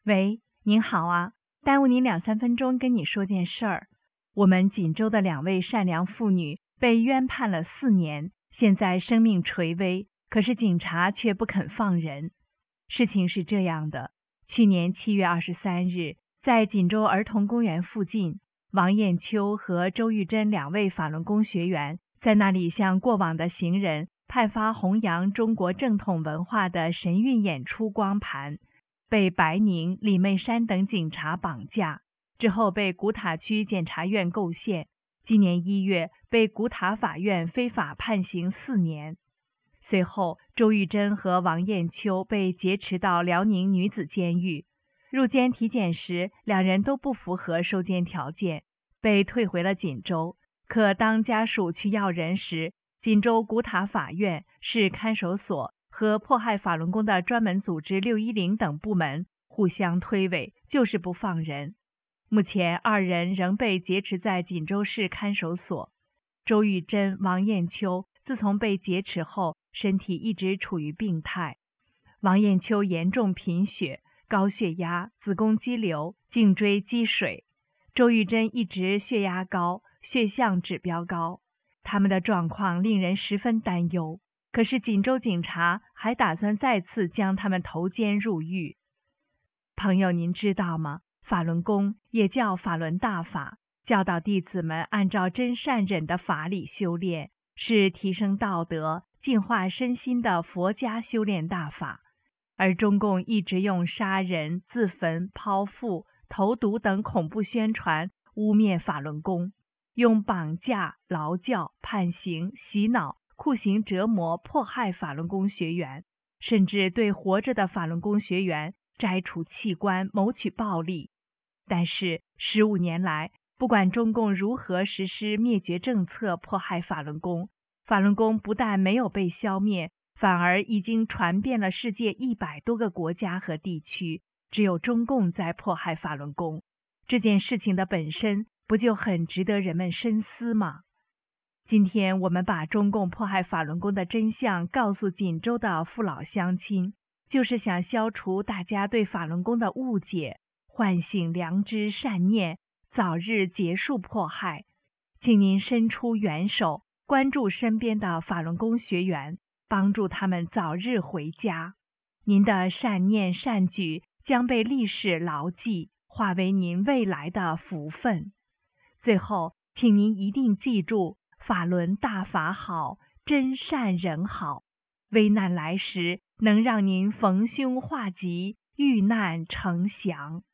喂，您好啊，耽误您2、3分钟跟你说件事儿。我们锦州的2位善良妇女被冤判了4年，现在生命垂危，可是警察却不肯放人。事情是这样的，去年7月23日，在锦州儿童公园附近，王艳秋和周玉珍2位法轮功学员在那里向过往的行人派发弘扬中国正统文化的神韵演出光盘，被白宁、李媚山等警察绑架，之后被古塔区检察院构陷，今年1月被古塔法院非法判刑4年。随后，周玉珍和王艳秋被劫持到辽宁女子监狱。入监体检时，2人都不符合收监条件，被退回了锦州。可当家属去要人时，锦州古塔法院、市看守所和迫害法轮功的专门组织610等部门互相推诿，就是不放人。目前2人仍被劫持在锦州市看守所。周玉珍、王艳秋自从被劫持后，身体一直处于病态。王艳秋严重贫血、高血压、子宫肌瘤、颈椎积水；周玉珍一直血压高、血象指标高。他们的状况令人十分担忧。可是锦州警察还打算再次将他们投监入狱。朋友，您知道吗？法轮功也叫法轮大法，教导弟子们按照真善忍的法理修炼，是提升道德、净化身心的佛家修炼大法。而中共一直用杀人、自焚、剖腹、投毒等恐怖宣传污蔑法轮功，用绑架、劳教、判刑、洗脑、酷刑折磨迫害法轮功学员，甚至对活着的法轮功学员摘除器官，谋取暴利。但是15年来，不管中共如何实施灭绝政策迫害法轮功，法轮功不但没有被消灭，反而已经传遍了世界100多个国家和地区，只有中共在迫害法轮功。这件事情的本身不就很值得人们深思吗？今天我们把中共迫害法轮功的真相告诉锦州的父老乡亲，就是想消除大家对法轮功的误解，唤醒良知善念，早日结束迫害。请您伸出援手，关注身边的法轮功学员，帮助他们早日回家。您的善念善举将被历史牢记，化为您未来的福分。最后，请您一定记住，法轮大法好，真善人好，危难来时能让您逢凶化吉，遇难成祥。